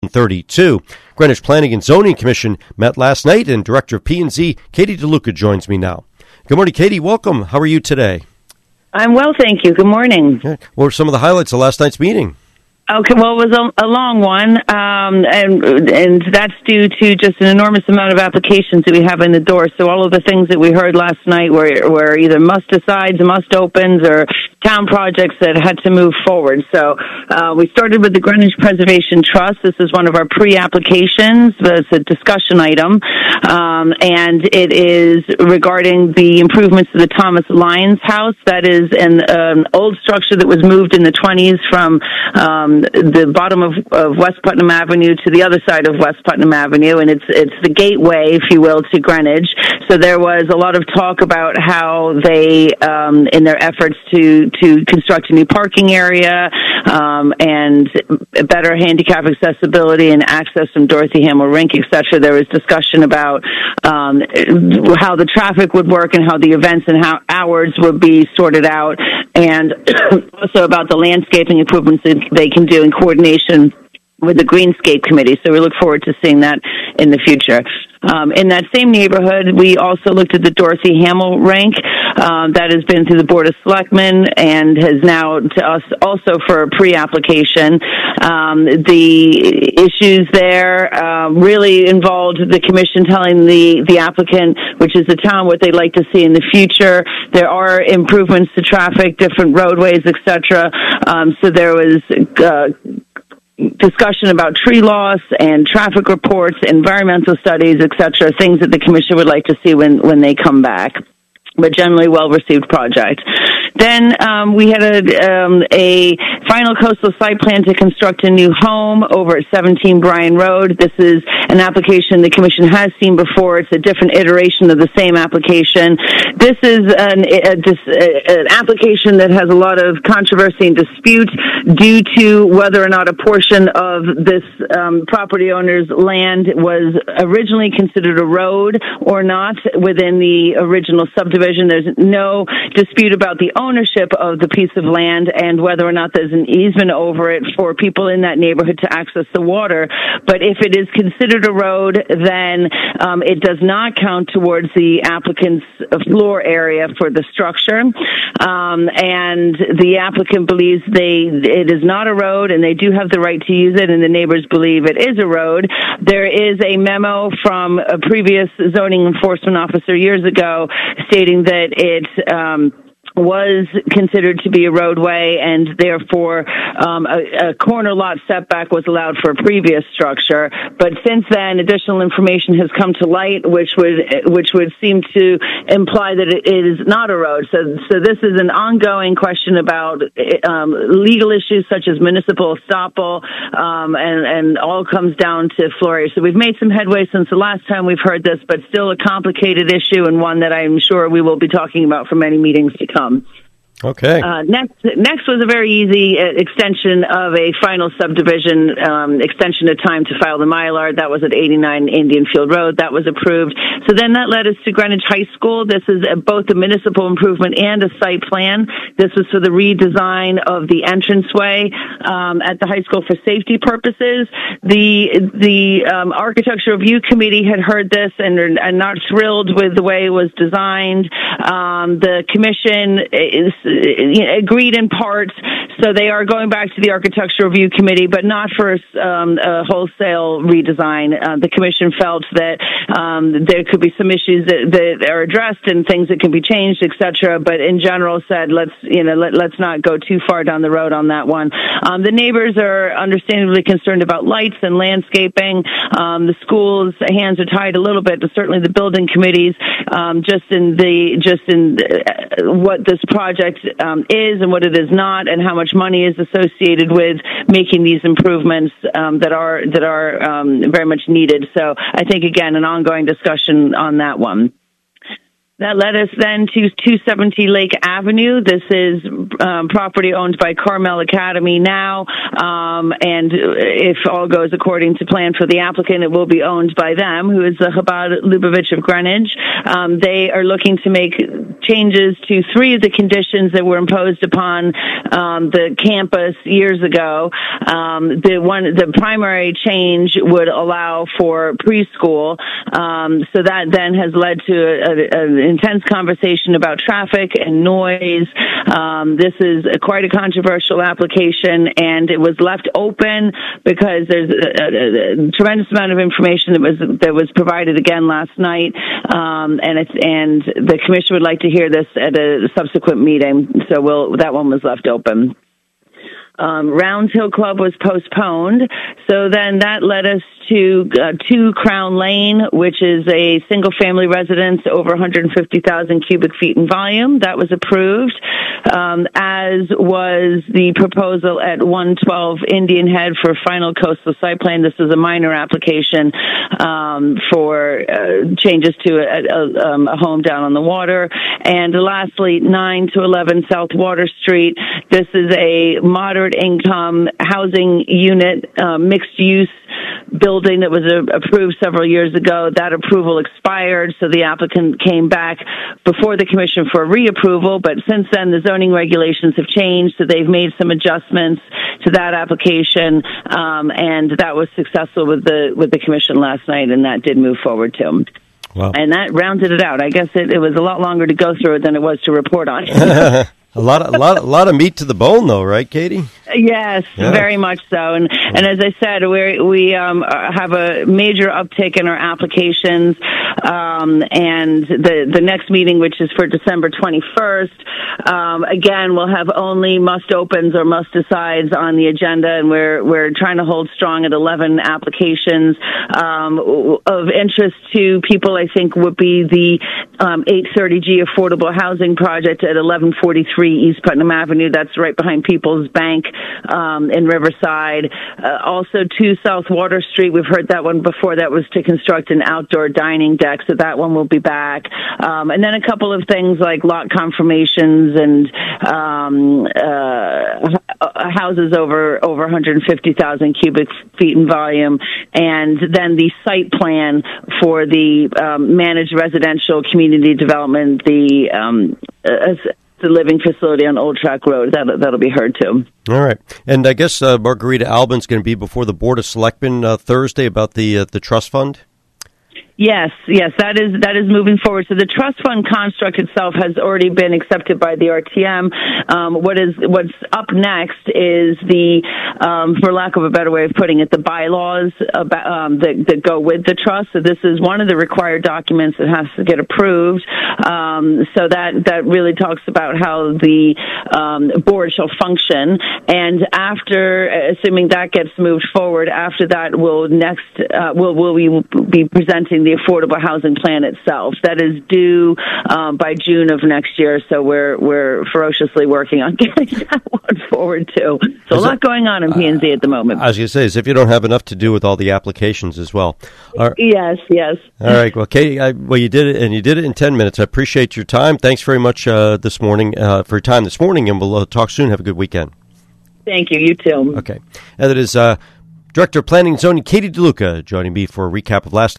32. Greenwich Planning and Zoning Commission met last night, and Director of P&Z, Katie DeLuca, joins me now. Good morning, Katie. Welcome. How are you today? I'm well, thank you. Good morning. What were some of the highlights of last night's meeting? Okay, well, it was a long one, and that's due to just an enormous amount of applications that we have in the door. So all of the things that we heard last night were either must-decides, must-opens, or town projects that had to move forward. So we started with the Greenwich Preservation Trust. This is one of our pre-applications. It's a discussion item, and it is regarding the improvements to the Thomas Lyons House. That is an old structure that was moved in the 1920s from the bottom of West Putnam Avenue to the other side of West Putnam Avenue, and it's the gateway, if you will, to Greenwich. So there was a lot of talk about how they, in their efforts to construct a new parking area, and better handicap accessibility and access from Dorothy Hamill Rink, etc. There was discussion about how the traffic would work and how the events and how hours would be sorted out, and also about the landscaping improvements that they can do in coordination with the Greenscape Committee. So we look forward to seeing that in the future. In that same neighborhood, we also looked at the Dorothy Hamill Rink. That has been through the Board of Selectmen and has now to us also for pre-application. The issues there really involved the commission telling the applicant, which is the town, what they'd like to see in the future. There are improvements to traffic, different roadways, etc. So there was discussion about tree loss and traffic reports, environmental studies, etc., things that the commission would like to see when they come back. But generally well-received project. Then we had a final coastal site plan to construct a new home over at 17 Bryan Road. This is an application the Commission has seen before. It's a different iteration of the same application. This is an application that has a lot of controversy and dispute due to whether or not a portion of this property owner's land was originally considered a road or not within the original subdivision. There's no dispute about the ownership of the piece of land and whether or not there's an easement over it for people in that neighborhood to access the water. But if it is considered a road, then it does not count towards the applicant's floor area for the structure. And the applicant believes it is not a road, and they do have the right to use it, and the neighbors believe it is a road. There is a memo from a previous zoning enforcement officer years ago stating that it was considered to be a roadway, and therefore a corner lot setback was allowed for a previous structure. But since then, additional information has come to light, which would seem to imply that it is not a road. So this is an ongoing question about legal issues such as municipal estoppel, and all comes down to floor area. So we've made some headway since the last time we've heard this, but still a complicated issue, and one that I'm sure we will be talking about for many meetings to come. Okay. Next was a very easy extension of a final subdivision, extension of time to file the Mylar. That was at 89 Indian Field Road. That was approved. So then that led us to Greenwich High School. This is both a municipal improvement and a site plan. This was for the redesign of the entranceway at the high school for safety purposes. The Architecture Review Committee had heard this and are not thrilled with the way it was designed. The commission agreed in part, so they are going back to the Architecture Review Committee, but not for a wholesale redesign. The commission felt that there could be some issues that are addressed and things that can be changed, etc. But in general, said let's not go too far down the road on that one. The neighbors are understandably concerned about lights and landscaping. The school's hands are tied a little bit, but certainly the building committees, just in what this project is and what it is not, and how much money is associated with making these improvements that are very much needed. So I think, again, an ongoing discussion on that one. That led us then to 270 Lake Avenue. This is property owned by Carmel Academy now, and if all goes according to plan for the applicant, it will be owned by them, who is the Chabad Lubavitch of Greenwich. They are looking to make changes to 3 of the conditions that were imposed upon the campus years ago. The primary change would allow for preschool, so that then has led to an intense conversation about traffic and noise. This is quite a controversial application, and it was left open because there's a tremendous amount of information that was provided again last night, and the commission would like to hear this at a subsequent meeting. So that one was left open. Rounds Hill Club was postponed, so then that led us to 2 Crown Lane, which is a single-family residence over 150,000 cubic feet in volume. That was approved, as was the proposal at 112 Indian Head for final coastal site plan. This is a minor application for changes to a home down on the water. And lastly, 9 to 11 South Water Street. This is a moderate income housing unit, mixed use building that was approved several years ago. That approval expired, so the applicant came back before the commission for reapproval, but since then the zoning regulations have changed, so they've made some adjustments to that application, and that was successful with the commission last night, and that did move forward too. Wow. And that rounded it out. I guess it was a lot longer to go through it than it was to report on. A lot of meat to the bone, though, right, Katie? Yes, yeah. Very much so. And as I said, we have a major uptick in our applications, and the next meeting, which is for December 21st, again, we'll have only must opens or must decides on the agenda, and we're trying to hold strong at 11 applications. Of interest to people, I think, would be the 830G affordable housing project at 1143 East Putnam Avenue. That's right behind People's Bank in Riverside. Also 2 South Water Street. We've heard that one before. That was to construct an outdoor dining deck, so that one will be back. And then a couple of things like lot confirmations and houses over 150,000 cubic feet in volume, and then the site plan for the managed residential community development, the living facility on Old Track Road. That'll be heard too. All right. And I guess Margarita Albin's going to be before the Board of Selectmen Thursday about the trust fund? Yes, that is moving forward. So the trust fund construct itself has already been accepted by the RTM. What's up next is the, for lack of a better way of putting it, the bylaws that go with the trust. So this is one of the required documents that has to get approved. So that really talks about how the board shall function. And after, assuming that gets moved forward, after that we'll be presenting the affordable housing plan itself. That is due by June of next year, so we're ferociously working on getting that one forward too. So a lot going on in P&Z at the moment. I was going to say, as if you don't have enough to do with all the applications as well. Yes. All right. Well, Katie, you did it, and you did it in 10 minutes. I appreciate your time. Thanks very much this morning for your time this morning, and we'll talk soon. Have a good weekend. Thank you. You too. Okay. And that is Director of Planning and Zoning, Katie DeLuca, joining me for a recap of last